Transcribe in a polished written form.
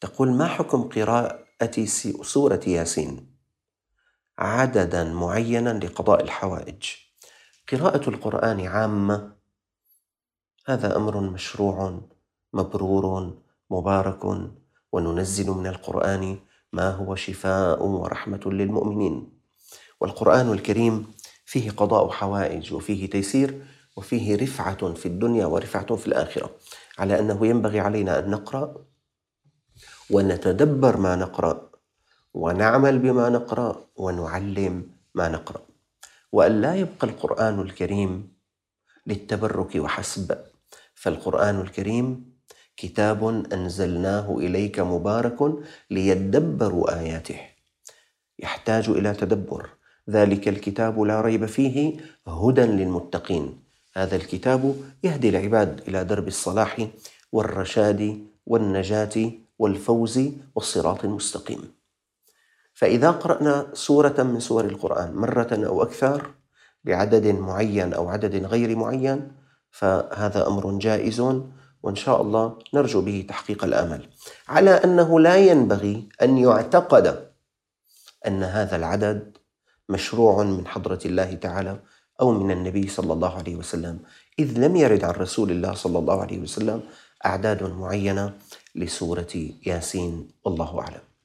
يقول: ما حكم قراءة سورة ياسين عددا معينا لقضاء الحوائج؟ قراءة القرآن عامة هذا أمر مشروع مبرور مبارك، وننزل من القرآن ما هو شفاء ورحمة للمؤمنين. والقرآن الكريم فيه قضاء حوائج وفيه تيسير وفيه رفعة في الدنيا ورفعة في الآخرة، على أنه ينبغي علينا أن نقرأ ونتدبر ما نقرأ ونعمل بما نقرأ ونعلم ما نقرأ، وأن لا يبقى القرآن الكريم للتبرك وحسب، فالقرآن الكريم كتاب أنزلناه إليك مبارك ليدبروا آياته، يحتاج إلى تدبر. ذلك الكتاب لا ريب فيه هدى للمتقين. هذا الكتاب يهدي العباد إلى درب الصلاح والرشاد والنجاة والفوز والصراط المستقيم. فإذا قرأنا سورة من سور القرآن مرة أو أكثر بعدد معين أو عدد غير معين فهذا أمر جائز، وإن شاء الله نرجو به تحقيق الآمل، على أنه لا ينبغي أن يعتقد أن هذا العدد مشروع من حضرة الله تعالى أو من النبي صلى الله عليه وسلم، إذ لم يرد عن رسول الله صلى الله عليه وسلم أعداد معينة لسورة ياسين، والله أعلم.